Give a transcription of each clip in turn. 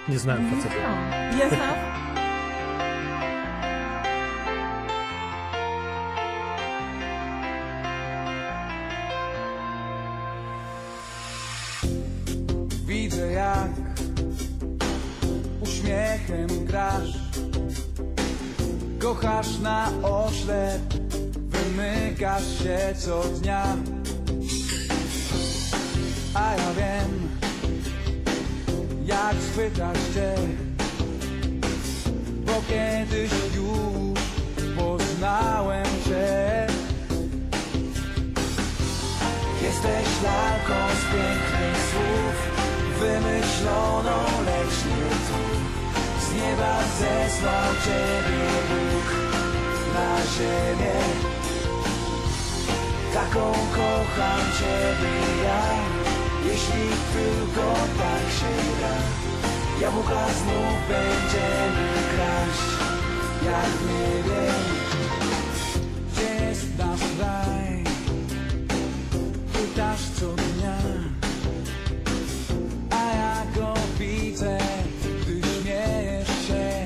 Nie znałem faceta. No, ja znam. Widzę, jak uśmiechem grasz, kochasz na oślep, wymykasz się co dnia. A ja wiem, jak schwytasz cię, bo kiedyś już poznałem cię. Jesteś lalką z pięknych słów, wymyśloną, lecz nie tu. Z nieba zesłał ciebie Bóg na ziemię. Taką kocham ciebie ja, jeśli tylko tak się da. Jabłka znów będziemy kraść, jak w niebie. Gdzie jest nasz raj? Pytasz co dnia, a ja go widzę, gdy śmiejesz się.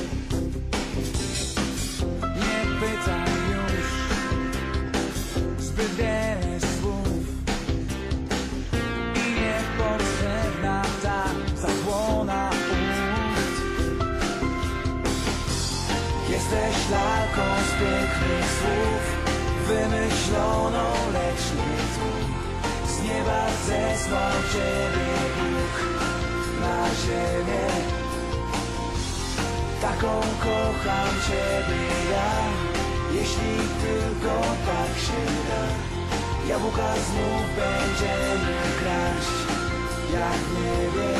Nie pytaj już zbyt wiele słów i niepotrzebna ta zasłona ust. Jesteś lalką z pięknych słów, wymyśloną, lecz nie tu. Z nieba zesłał ciebie Bóg na ziemię. Taką kocham ciebie ja, jeśli tylko tak się da. Jabłka znów będziemy kraść, jak w niebie.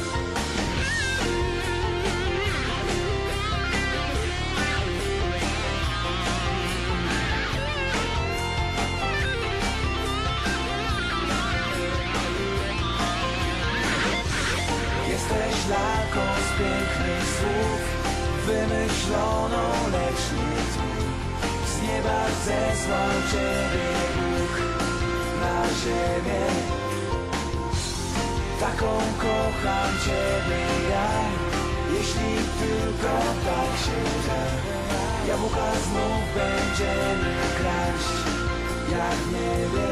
Jesteś lalką z pięknych słów, wymyśloną, lecz nie tu. Z nieba zesłał ciebie Bóg na ziemię. Taką kocham ciebie ja, jeśli tylko tak się da. Jabłka znów będziemy kraść, jak w niebie.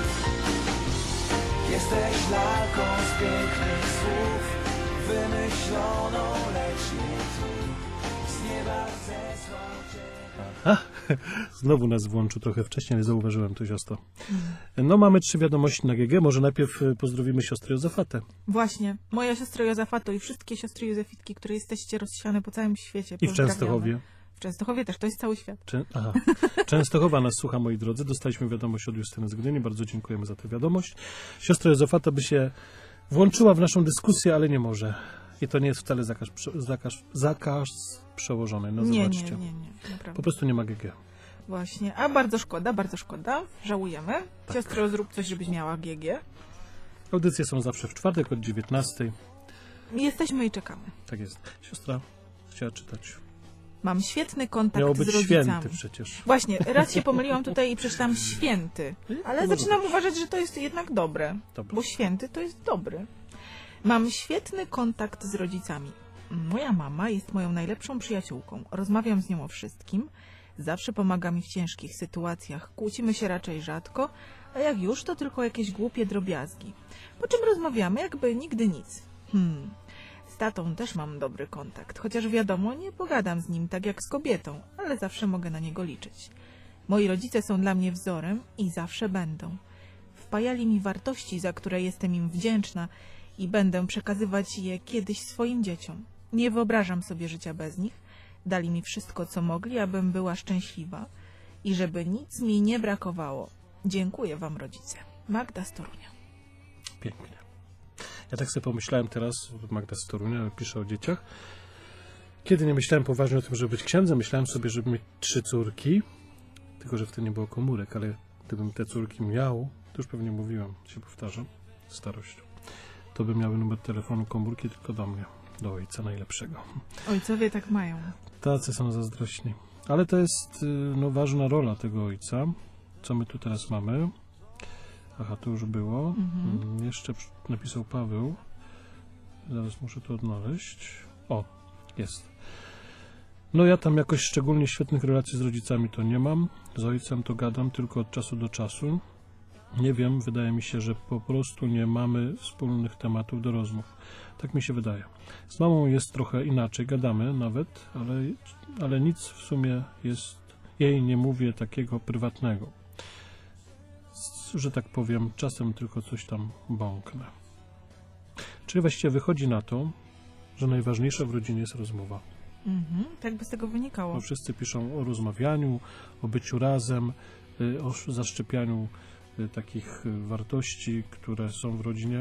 Jesteś lalką z pięknych słów, wymyśloną, lecz nie tu. Z nieba zesłał ciebie. Znowu nas włączył trochę wcześniej, ale zauważyłem to, siostro. No, mamy 3 wiadomości na GG. Może najpierw pozdrowimy siostrę Józefatę. Właśnie. Moja siostra Józefato i wszystkie siostry Józefitki, które jesteście rozsiane po całym świecie. I w pozdrawiamy. Częstochowie. W Częstochowie też, to jest cały świat. Częstochowa nas słucha, moi drodzy. Dostaliśmy wiadomość od Justyny z Gdyni. Bardzo dziękujemy za tę wiadomość. Siostra Józefata by się włączyła w naszą dyskusję, ale nie może. I to nie jest wcale zakaz przełożony. No zobaczcie. Nie, naprawdę. Po prostu nie ma GG. Właśnie. A bardzo szkoda. Żałujemy. Tak. Siostro, zrób coś, żebyś miała GG. Audycje są zawsze w czwartek od 19:00. Jesteśmy i czekamy. Tak jest. Siostra chciała czytać. Mam świetny kontakt Miało z być rodzicami. święty przecież. Właśnie, raz się pomyliłam tutaj i przeczytałam święty. Ale zaczynam uważać, że to jest jednak dobre. Dobra. Bo święty to jest dobry. Mam świetny kontakt z rodzicami. Moja mama jest moją najlepszą przyjaciółką. Rozmawiam z nią o wszystkim. Zawsze pomaga mi w ciężkich sytuacjach. Kłócimy się raczej rzadko, a jak już, to tylko jakieś głupie drobiazgi. Po czym rozmawiamy, jakby nigdy nic. Z tatą też mam dobry kontakt, chociaż wiadomo, nie pogadam z nim tak jak z kobietą, ale zawsze mogę na niego liczyć. Moi rodzice są dla mnie wzorem i zawsze będą. Wpajali mi wartości, za które jestem im wdzięczna i będę przekazywać je kiedyś swoim dzieciom. Nie wyobrażam sobie życia bez nich. Dali mi wszystko, co mogli, abym była szczęśliwa i żeby nic mi nie brakowało. Dziękuję wam, rodzice. Magda z Torunia. Pięknie. Ja tak sobie pomyślałem teraz, Magda z Torunia pisze o dzieciach. Kiedy nie myślałem poważnie o tym, żeby być księdzem, myślałem sobie, żeby mieć 3 córki, tylko że wtedy nie było komórek, ale gdybym te córki miał, to już pewnie mówiłem, się powtarzam, starość, to by miały numer telefonu komórki tylko do mnie, do ojca najlepszego. Ojcowie tak mają. Tacy są zazdrośni. Ale to jest no, ważna rola tego ojca. Co my tu teraz mamy? Aha, to już było. Jeszcze napisał Paweł. Zaraz muszę to odnaleźć. O, jest. No ja tam jakoś szczególnie świetnych relacji z rodzicami to nie mam. Z ojcem to gadam tylko od czasu do czasu. Nie wiem, wydaje mi się, że po prostu nie mamy wspólnych tematów do rozmów. Tak mi się wydaje. Z mamą jest trochę inaczej, gadamy nawet, ale nic w sumie jej nie mówię takiego prywatnego. Że tak powiem, czasem tylko coś tam bąknę. Czyli właściwie wychodzi na to, że najważniejsza w rodzinie jest rozmowa. Tak by z tego wynikało. Bo wszyscy piszą o rozmawianiu, o byciu razem, o zaszczepianiu takich wartości, które są w rodzinie.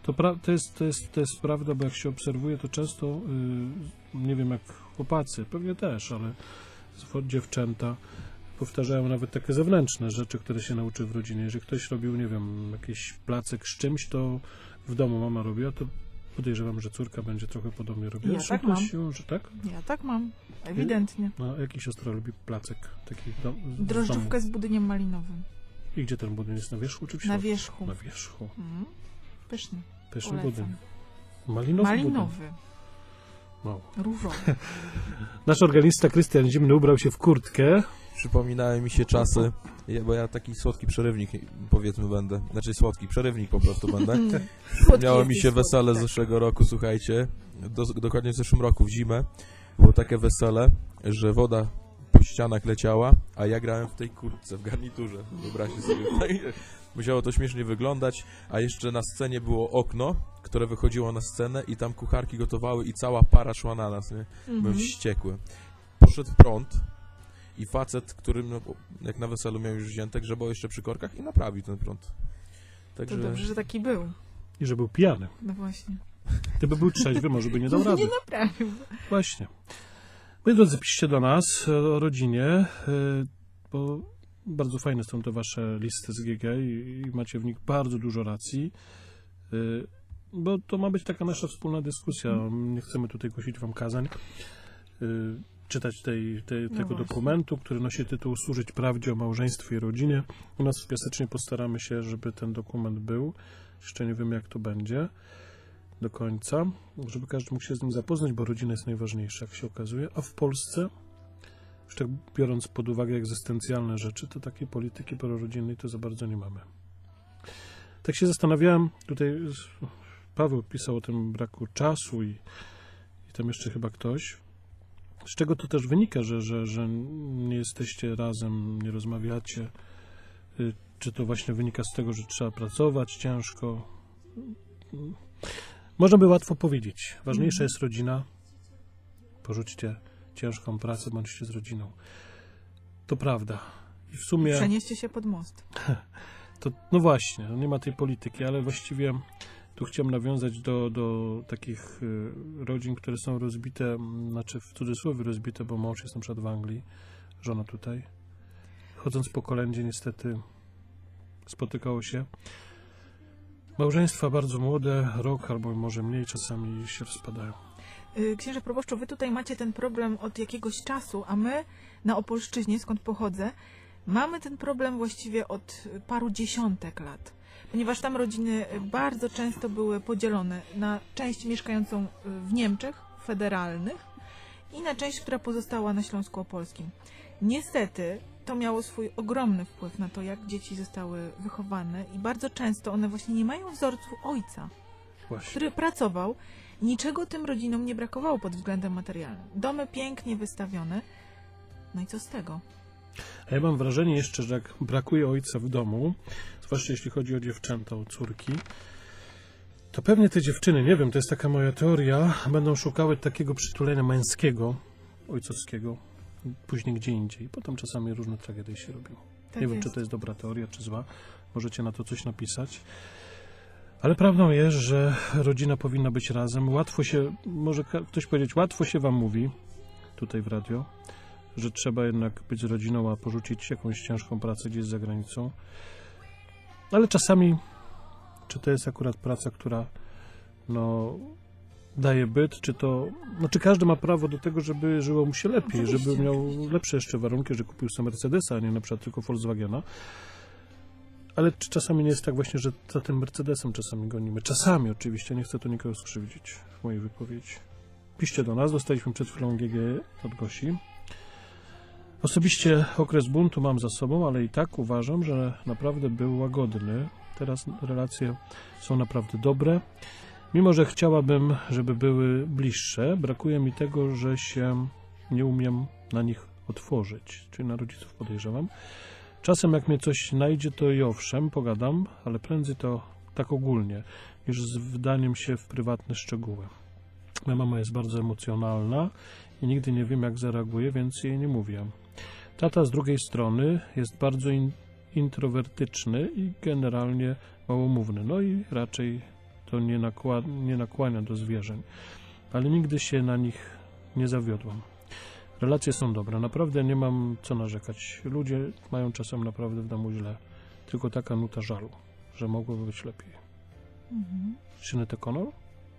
To jest prawda, bo jak się obserwuje, to często, nie wiem jak chłopacy, pewnie też, ale dziewczęta powtarzają nawet takie zewnętrzne rzeczy, które się nauczyły w rodzinie. Jeżeli ktoś robił, nie wiem, jakiś placek z czymś, to w domu mama robiła, to podejrzewam, że córka będzie trochę podobnie robiła. Ja tak mam. Siłą, że tak? Ja tak mam, ewidentnie. No, jaki siostra lubi placek taki Drożdżówkę z budyniem malinowym. I gdzie ten budynek jest? Na wierzchu czy w środku? Na wierzchu. Na wierzchu. Pyszny. Pyszny Polecam. budynek. Malinowy. Malinowy. Wow. Różowy. Nasz organista Krystian Zimny ubrał się w kurtkę. Przypominają mi się czasy, bo ja taki słodki przerywnik, powiedzmy, będę. Znaczy słodki przerywnik po prostu będę. Miało mi się wesele z zeszłego roku, słuchajcie. Dokładnie w zeszłym roku, w zimę. Było takie wesele, że woda po ścianach leciała, a ja grałem w tej kurtce, w garniturze. Wyobraźcie sobie. Musiało to śmiesznie wyglądać, a jeszcze na scenie było okno, które wychodziło na scenę i tam kucharki gotowały i cała para szła na nas, nie? Byłem wściekły. Poszedł prąd i facet, który no, jak na weselu miał już wzięte, grzebał jeszcze przy korkach i naprawił ten prąd. Także... To dobrze, że taki był. I że był pijany. No właśnie. Gdyby był trzeźwy, może by nie dał rady. Nie naprawił. Właśnie. Moi drodzy, piszcie do nas o rodzinie, bo bardzo fajne są te wasze listy z GG i macie w nich bardzo dużo racji, bo to ma być taka nasza wspólna dyskusja. Nie chcemy tutaj głosić wam kazań, czytać tego dokumentu, który nosi tytuł Służyć prawdzie o małżeństwie i rodzinie. U nas w Piasecznie postaramy się, żeby ten dokument był. Jeszcze nie wiem, jak to będzie do końca, żeby każdy mógł się z nim zapoznać, bo rodzina jest najważniejsza, jak się okazuje. A w Polsce, już tak biorąc pod uwagę egzystencjalne rzeczy, to takiej polityki prorodzinnej to za bardzo nie mamy. Tak się zastanawiałem, tutaj Paweł pisał o tym braku czasu i tam jeszcze chyba ktoś. Z czego to też wynika, że nie jesteście razem, nie rozmawiacie? Czy to właśnie wynika z tego, że trzeba pracować ciężko? Można by łatwo powiedzieć. Ważniejsza jest rodzina. Porzućcie ciężką pracę, bądźcie z rodziną. To prawda. I w sumie... Przenieście się pod most. To, no właśnie, nie ma tej polityki, ale właściwie tu chciałem nawiązać do takich rodzin, które są rozbite, znaczy w cudzysłowie rozbite, bo mąż jest na przykład w Anglii, żona tutaj. Chodząc po kolędzie niestety spotykało się małżeństwa bardzo młode, rok albo może mniej, czasami się rozpadają. Księże proboszczu, wy tutaj macie ten problem od jakiegoś czasu, a my na Opolszczyźnie, skąd pochodzę, mamy ten problem właściwie od paru dziesiątek lat. Ponieważ tam rodziny bardzo często były podzielone na część mieszkającą w Niemczech federalnych i na część, która pozostała na Śląsku Opolskim. Niestety to miało swój ogromny wpływ na to, jak dzieci zostały wychowane i bardzo często one właśnie nie mają wzorców ojca, Właśnie. który pracował. Niczego tym rodzinom nie brakowało pod względem materialnym. Domy pięknie wystawione. No i co z tego? A ja mam wrażenie jeszcze, że jak brakuje ojca w domu, zwłaszcza jeśli chodzi o dziewczęta, o córki, to pewnie te dziewczyny, nie wiem, to jest taka moja teoria, będą szukały takiego przytulenia męskiego, ojcowskiego, później gdzie indziej. Potem czasami różne tragedie się robią. Tak Nie wiem, jest. czy to jest dobra teoria, czy zła. Możecie na to coś napisać. Ale prawdą jest, że rodzina powinna być razem. Łatwo się, może ktoś powiedzieć, łatwo się wam mówi, tutaj w radio, że trzeba jednak być z rodziną, a porzucić jakąś ciężką pracę gdzieś za granicą. Ale czasami, czy to jest akurat praca, która no, daje byt, czy to... Znaczy każdy ma prawo do tego, żeby żyło mu się lepiej, Oczywiście. żeby miał lepsze jeszcze warunki, że kupił sobie Mercedesa, a nie na przykład tylko Volkswagena. Ale czy czasami nie jest tak właśnie, że za tym Mercedesem czasami gonimy? Czasami oczywiście, nie chcę tu nikogo skrzywdzić. w mojej wypowiedzi. Piszcie do nas, dostaliśmy przed chwilą GG od Gosi. Osobiście okres buntu mam za sobą, ale i tak uważam, że naprawdę był łagodny. Teraz relacje są naprawdę dobre. Mimo że chciałabym, żeby były bliższe, brakuje mi tego, że się nie umiem na nich otworzyć, czyli na rodziców podejrzewam. Czasem jak mnie coś znajdzie, to i owszem, pogadam, ale prędzej to tak ogólnie, niż z wdaniem się w prywatne szczegóły. Moja mama jest bardzo emocjonalna i nigdy nie wiem, jak zareaguje, więc jej nie mówię. Tata z drugiej strony jest bardzo introwertyczny i generalnie małomówny, no i raczej to nie nakłania do zwierzeń, ale nigdy się na nich nie zawiodłam. Relacje są dobre, naprawdę nie mam co narzekać. Ludzie mają czasem naprawdę w domu źle, tylko taka nuta żalu, że mogłoby być lepiej. Sinead O'Connor?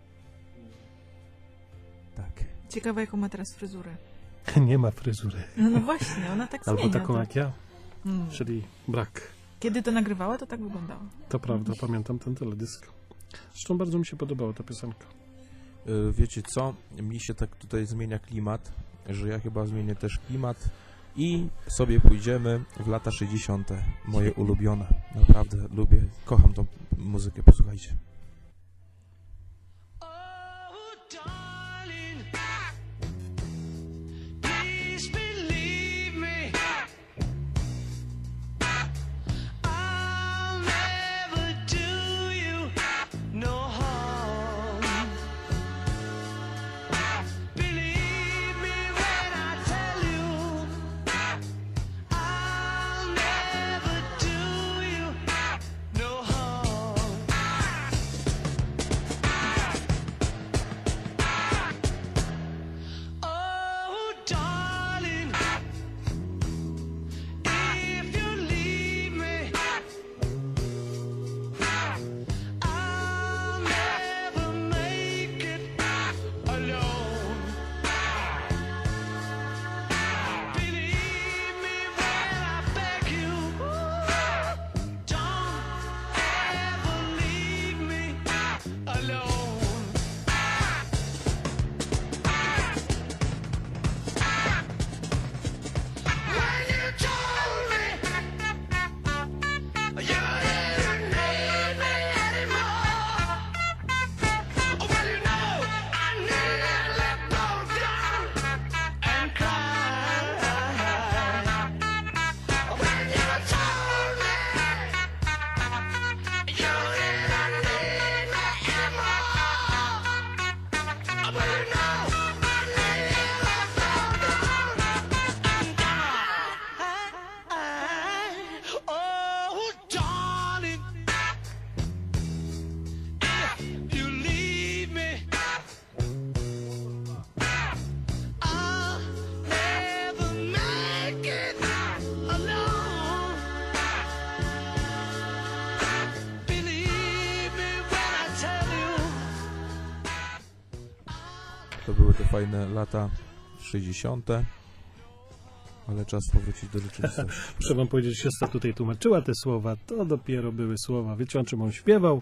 Tak. Ciekawe, jaką ma teraz fryzurę. Nie ma fryzury. No właśnie, ona tak Albo zmienia. taką to. jak ja, czyli brak. Kiedy to nagrywała, to tak wyglądało. To prawda, pamiętam ten teledysk. Zresztą bardzo mi się podobała ta piosenka. Wiecie co? Mi się tak tutaj zmienia klimat, że ja chyba zmienię też klimat i sobie pójdziemy w lata 60. Moje ulubione. Naprawdę lubię, kocham tą muzykę, posłuchajcie. To były te fajne lata 60. Ale czas powrócić do rzeczywistości. Muszę wam powiedzieć, że siostra tutaj tłumaczyła te słowa. To dopiero były słowa. Wiecie, o czym on śpiewał?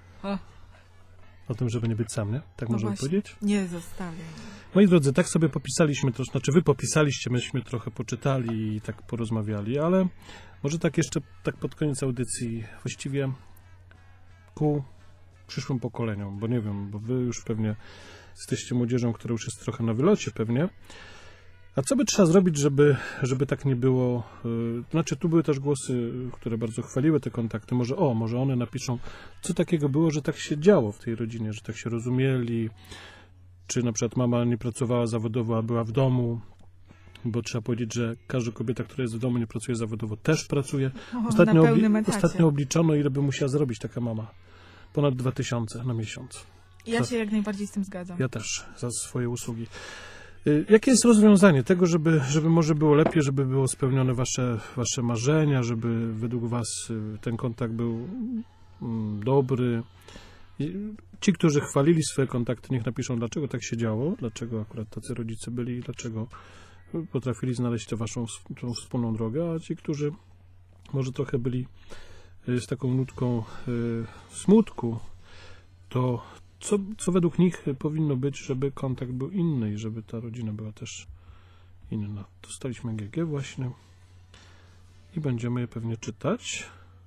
O tym, żeby nie być sam, nie? Tak No możemy właśnie. powiedzieć? Nie zostawię. Moi drodzy, tak sobie popisaliśmy, to znaczy wy popisaliście, myśmy trochę poczytali i tak porozmawiali, ale może tak jeszcze, tak pod koniec audycji, właściwie ku przyszłym pokoleniom, bo nie wiem, bo wy już pewnie jesteście młodzieżą, która już jest trochę na wylocie pewnie. A co by trzeba zrobić, żeby tak nie było? Znaczy, tu były też głosy, które bardzo chwaliły te kontakty. Może one napiszą, co takiego było, że tak się działo w tej rodzinie, że tak się rozumieli. Czy na przykład mama nie pracowała zawodowo, a była w domu. Bo trzeba powiedzieć, że każda kobieta, która jest w domu, nie pracuje zawodowo, też pracuje. Na pełnym etacie. Ostatnio obliczono, ile by musiała zrobić taka mama. Ponad 2000 na miesiąc. Ja się jak najbardziej z tym zgadzam. Ja też, za swoje usługi. Jakie jest rozwiązanie tego, żeby może było lepiej, żeby było spełnione wasze marzenia, żeby według was ten kontakt był dobry? Ci, którzy chwalili swoje kontakty, niech napiszą, dlaczego tak się działo, dlaczego akurat tacy rodzice byli i dlaczego potrafili znaleźć tę tą wspólną drogę, a ci, którzy może trochę byli z taką nutką smutku, to co według nich powinno być, żeby kontakt był inny i żeby ta rodzina była też inna. Dostaliśmy GG właśnie i będziemy je pewnie czytać.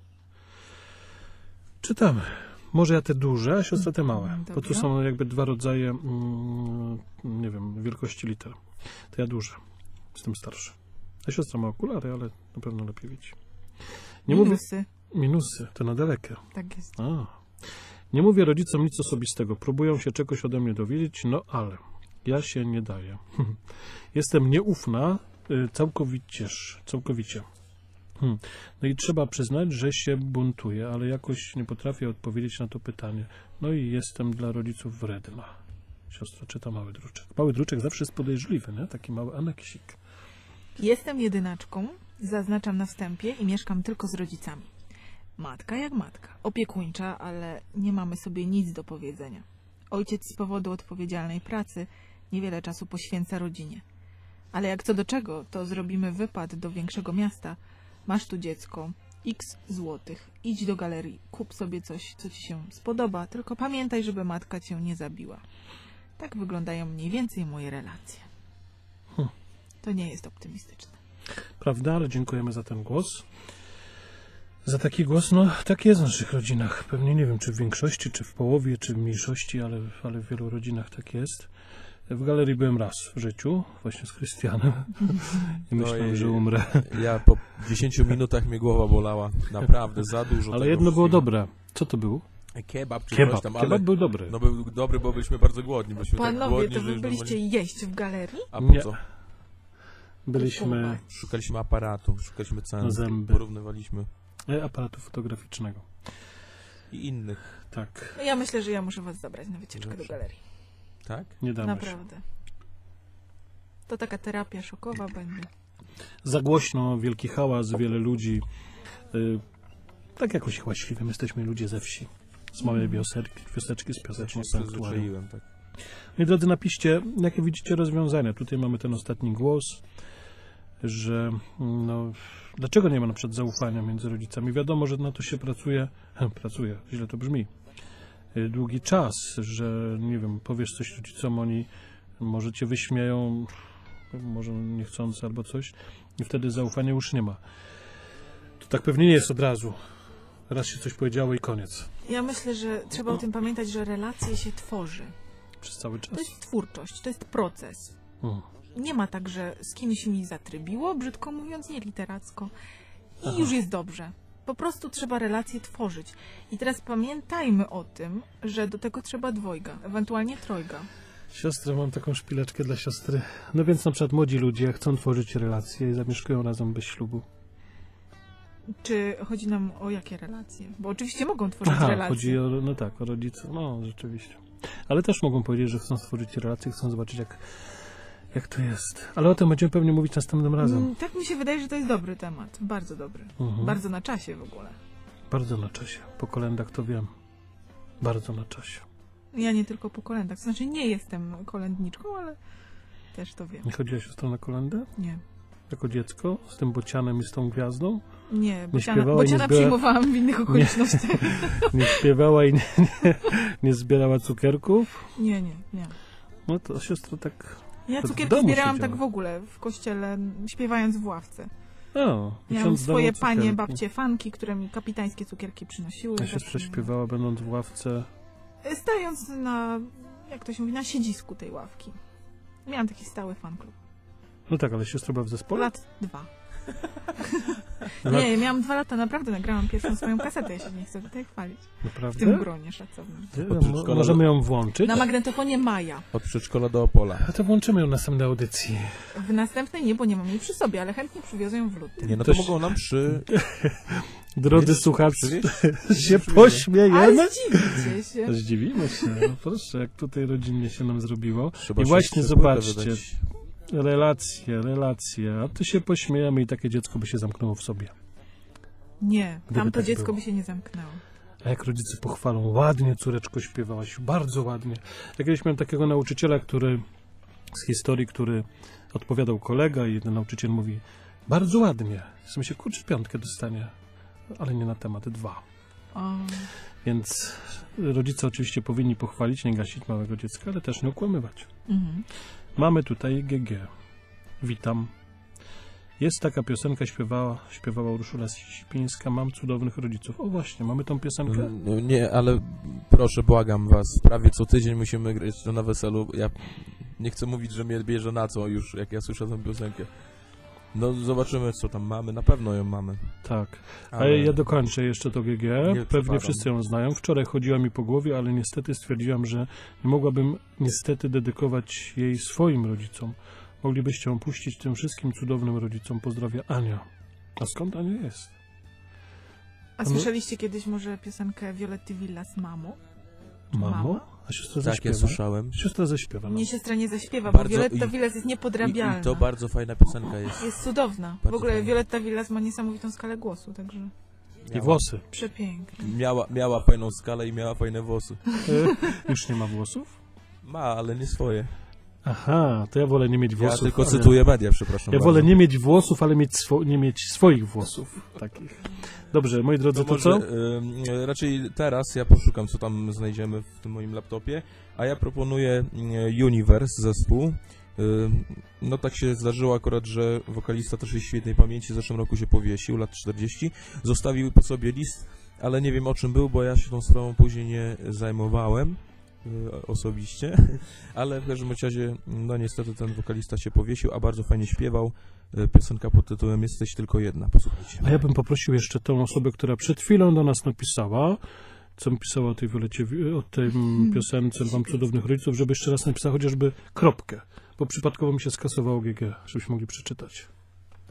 Czytamy. Może ja te duże, a siostra te małe, bo tu Dobra. są jakby dwa rodzaje, nie wiem, wielkości liter. To ja duże, jestem starszy. A siostra ma okulary, ale na pewno lepiej widzi. Nie mówię Minusy. minusy, to na dalekie. Tak jest. Nie mówię rodzicom nic osobistego. Próbują się czegoś ode mnie dowiedzieć, no ale ja się nie daję. Jestem nieufna całkowicie. No i trzeba przyznać, że się buntuję, ale jakoś nie potrafię odpowiedzieć na to pytanie. No i jestem dla rodziców wredna. Siostra czyta Mały Druczek. Mały Druczek zawsze jest podejrzliwy, nie? Taki mały aneksik. Jestem jedynaczką, zaznaczam na wstępie i mieszkam tylko z rodzicami. Matka jak matka, opiekuńcza, ale nie mamy sobie nic do powiedzenia. Ojciec z powodu odpowiedzialnej pracy niewiele czasu poświęca rodzinie. Ale jak co do czego, to zrobimy wypad do większego miasta. Masz tu dziecko, x złotych, idź do galerii, kup sobie coś, co ci się spodoba, tylko pamiętaj, żeby matka cię nie zabiła. Tak wyglądają mniej więcej moje relacje. To nie jest optymistyczne. Prawda, ale dziękujemy za ten głos. Za taki głos, no tak jest w naszych rodzinach. Pewnie nie wiem, czy w większości, czy w połowie, czy w mniejszości, ale w wielu rodzinach tak jest. W galerii byłem raz w życiu, właśnie z Krystianem i myślałem, że umrę. Ja po 10 minutach mnie głowa bolała. Naprawdę, za dużo Ale tego jedno było wszystkiego. dobre. Co to było? Kebab czy Kebab. coś tam, Kebab ale... był dobry. No był dobry, bo byliśmy bardzo głodni. Byliśmy tak Panowie, głodni, to że wy już byliście jeść w galerii? A po Nie. co? Byliśmy Szukaliśmy aparatu, szukaliśmy na cen, zęby. porównywaliśmy Aparatu fotograficznego. i innych, Tak, Ja myślę, że ja muszę was zabrać na wycieczkę do Dobrze. galerii. tak? nie damy się. Naprawdę. To taka terapia szokowa będzie. Za głośno, wielki hałas, wiele ludzi. Tak jakoś hałaśliwym jesteśmy ludzie ze wsi. Z małej wioseczki z Ja się pioseczną sanktuarium. przyzwyczaiłem, tak. Moi drodzy, napiszcie, jakie widzicie rozwiązania. Tutaj mamy ten ostatni głos, że no, dlaczego nie ma na przykład zaufania między rodzicami? Wiadomo, że na to się pracuje, źle to brzmi, długi czas, że nie wiem, powiesz coś rodzicom, oni może cię wyśmieją, może niechcący albo coś i wtedy zaufania już nie ma. To tak pewnie nie jest od razu. Raz się coś powiedziało i koniec. Ja myślę, że trzeba o tym pamiętać, że relacje się tworzy. Przez cały czas. To jest twórczość, to jest proces. Mm. Nie ma tak, że z kimś mi zatrybiło, brzydko mówiąc, nie literacko. I już jest dobrze. Po prostu trzeba relacje tworzyć. I teraz pamiętajmy o tym, że do tego trzeba dwojga, ewentualnie trojga. Siostro, mam taką szpileczkę dla siostry. No więc na przykład młodzi ludzie chcą tworzyć relacje i zamieszkują razem bez ślubu. Czy chodzi nam o jakie relacje? Bo oczywiście mogą tworzyć Aha, relacje. chodzi o, no tak, o rodziców, no rzeczywiście. Ale też mogą powiedzieć, że chcą stworzyć relacje, chcą zobaczyć jak to jest. Ale o tym będziemy pewnie mówić następnym razem. Tak mi się wydaje, że to jest dobry temat. Bardzo dobry. Mhm. Bardzo na czasie w ogóle. Bardzo na czasie. Po kolendach to wiem. Bardzo na czasie. Ja nie tylko po kolendach. To znaczy nie jestem kolędniczką, ale też to wiem. Nie chodziła siostra na kolendę? Nie. Jako dziecko? Z tym bocianem i z tą gwiazdą? Nie, śpiewała i nie bociana zbiera- przyjmowałam w innych okolicznościach. Nie śpiewała i nie zbierała cukierków? Nie. No to siostra tak... Ja To w cukierki domu zbierałam siedziała. tak w ogóle w kościele, śpiewając w ławce. O, Miałam ksiądz swoje dawał panie, cukierki. babcie, fanki, które mi kapitańskie cukierki przynosiły. Ja siostra śpiewała, będąc w ławce. Stając na, jak to się mówi, na siedzisku tej ławki. Miałam taki stały fanklub. No tak, ale siostra była w zespole? Lat 2. Lat- Nie, miałam 2 lata, naprawdę nagrałam pierwszą swoją kasetę, ja się nie chcę tutaj chwalić. W Naprawdę? tym gronie szacownym. Nie, możemy ją włączyć? Na magnetofonie Maja. Od przedszkola do Opola. A to włączymy ją na następnej audycji. W następnej nie, bo nie mam jej przy sobie, ale chętnie przywiozę ją w lutym. Nie, no To to mogą nam Drodzy Wiesz, słuchacze, przywieźć? się pośmiejemy. Ale zdziwicie się. Zdziwimy się. No proszę, jak tutaj rodzinnie się nam zrobiło. Trzeba I się właśnie z płytę zobaczcie. wydać. Relacje. A tu się pośmiejemy i takie dziecko by się zamknęło w sobie. Nie, Gdyby tam to tak dziecko było. by się nie zamknęło. A jak rodzice pochwalą, ładnie córeczko śpiewałaś, bardzo ładnie. Ja kiedyś miałem takiego nauczyciela, z historii, który odpowiadał kolega i jeden nauczyciel mówi, bardzo ładnie. W sensie, kurczę, 5 dostanie, ale nie na temat 2. O, Więc rodzice oczywiście powinni pochwalić, nie gasić małego dziecka, ale też nie okłamywać. Mhm. Mamy tutaj GG. Witam. Jest taka piosenka, śpiewała Urszula Sipińska, Mam cudownych rodziców. O właśnie, mamy tą piosenkę? No, nie, ale proszę, błagam was, prawie co tydzień musimy grać to na weselu. Ja nie chcę mówić, że mnie bierze na co już, jak ja słyszę tę piosenkę. No zobaczymy, co tam mamy, na pewno ją mamy. Tak. Ale ja dokończę jeszcze to GG. Pewnie przepadam. wszyscy ją znają. Wczoraj chodziła mi po głowie, ale niestety stwierdziłam, że nie mogłabym niestety dedykować jej swoim rodzicom. Moglibyście ją puścić tym wszystkim cudownym rodzicom. Pozdrawia Ania. A skąd Ania jest? A słyszeliście kiedyś może piosenkę Violetty Villas Mamo? Mamo? A siostra Tak, zaśpiewa? ja słyszałem. Siostra zaśpiewa. No. Nie, siostra nie zaśpiewa, Bardzo- bo Violetta i- Villas jest niepodrabialna. I to bardzo fajna piosenka jest. Jest cudowna. W Bardzo ogóle fajna. Violetta Villas ma niesamowitą skalę głosu, także I włosy. przepiękna. Miała fajną skalę i miała fajne włosy. Już nie ma włosów? Ma, ale nie swoje. Aha, to ja wolę nie mieć Ja włosów. tylko ale- cytuję media, przepraszam Ja bardzo. wolę nie mieć włosów, ale nie mieć swoich włosów takich. Dobrze, moi drodzy, to co? może, raczej teraz ja poszukam, co tam znajdziemy w tym moim laptopie, a ja proponuję Universe zespół. No tak się zdarzyło akurat, że wokalista też jest świetnej pamięci, w zeszłym roku się powiesił, lat 40. Zostawił po sobie list, ale nie wiem o czym był, bo ja się tą sprawą później nie zajmowałem osobiście, ale w każdym razie, no niestety ten wokalista się powiesił, a bardzo fajnie śpiewał. Piosenka pod tytułem Jesteś tylko jedna, posłuchajcie. A ja bym poprosił jeszcze tą osobę, która przed chwilą do nas napisała, co pisała o tej Violecie, o tej piosence Mam cudownych rodziców, żeby jeszcze raz napisała chociażby kropkę, bo przypadkowo mi się skasowało GG, żebyśmy mogli przeczytać.